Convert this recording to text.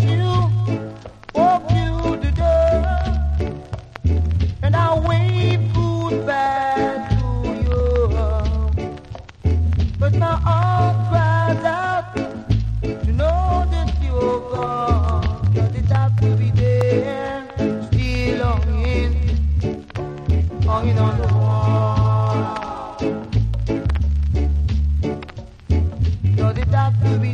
you, walk you the door, and I'll wave goodbye to you. But my heart cries out to know that you're gone. Does it have to be there, still hanging on the wall? Does it have to be